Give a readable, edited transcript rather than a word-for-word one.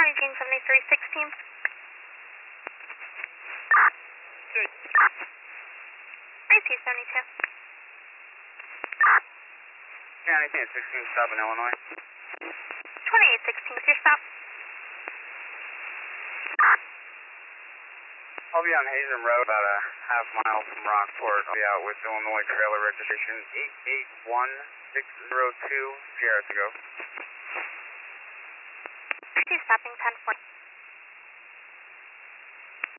Eugene 7316. Good. 3272. Yeah, anything at 16 stop in Illinois. 2816 is your stop. I'll be on Hazen Road, about a half mile from Rockport. I'll be out with Illinois trailer registration 881602. Sierra to go. 2 stopping 1040.